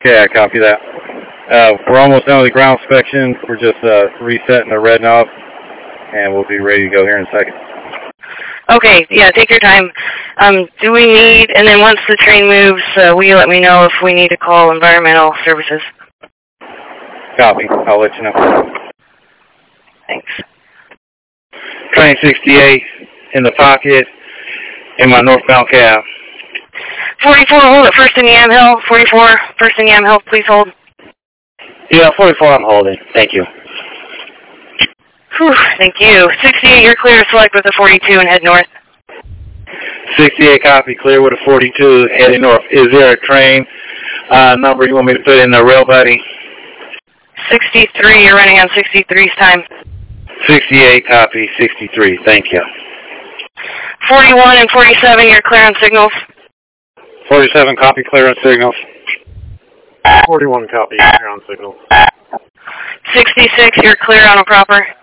Okay, I copy that. We're almost done with the ground inspection. We're just resetting the red knob, and we'll be ready to go here in a second. Okay, yeah, take your time. Do we need, and then once the train moves, will you let me know if we need to call environmental services? Copy. I'll let you know. Thanks. Train 68 in the pocket in my northbound cab. 44, hold it first in Yamhill. 44, first in Yamhill, please hold. Yeah, 44, I'm holding. Thank you. Whew, thank you. 68, you're clear to select with a 42 and head north. 68, copy, clear with a 42, heading north. Is there a train number you want me to put in the rail buddy? 63, you're running on 63's time. 68, copy, 63, thank you. 41 and 47, you're clear on signals. 47, copy, clear on signals. 41, copy, clear on signals. 66, you're clear on a proper.